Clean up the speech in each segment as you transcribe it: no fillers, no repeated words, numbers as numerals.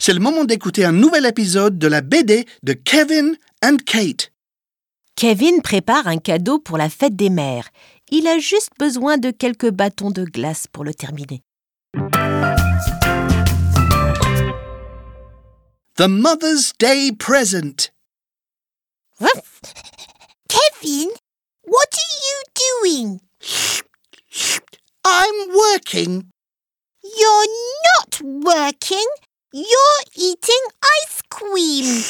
c'est le moment d'écouter un nouvel épisode de la BD de Kevin and Kate. Kevin prépare un cadeau pour la fête des mères. Il a juste besoin de quelques bâtons de glace pour le terminer. The Mother's Day present. Kevin, what are you doing? I'm working. You're not working. You're eating ice cream.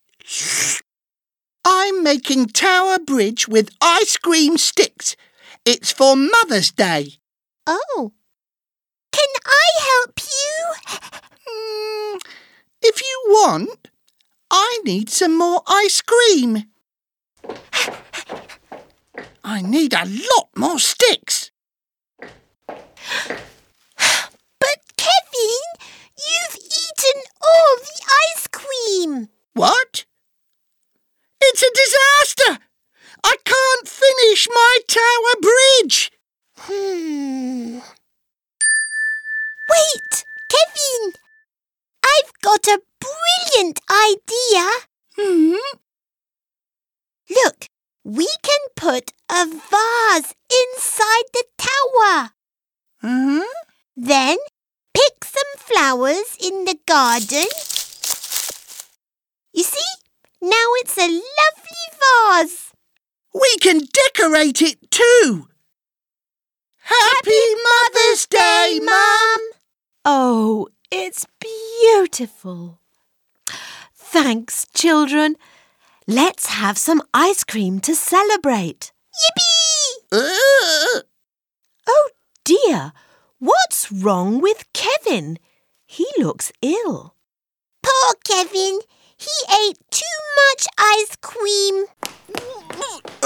I'm making Tower Bridge with ice cream sticks. It's for Mother's Day. Oh. Can I help you? If you want, I need some more ice cream. I need a lot more sticks. But Kevin, you've eaten all the ice cream. What? It's a disaster! I can't finish my Tower Bridge! Wait, Kevin! I've got a brilliant idea. Look, we can put a vase inside the tower. Then pick some flowers in the garden. You see? Now it's a lovely vase. We can decorate it too! Happy Mother's Day, Mum! Oh, it's beautiful. Thanks, children. Let's have some ice cream to celebrate. Yippee! Oh dear, what's wrong with Kevin? He looks ill. Poor Kevin. He ate too much ice cream.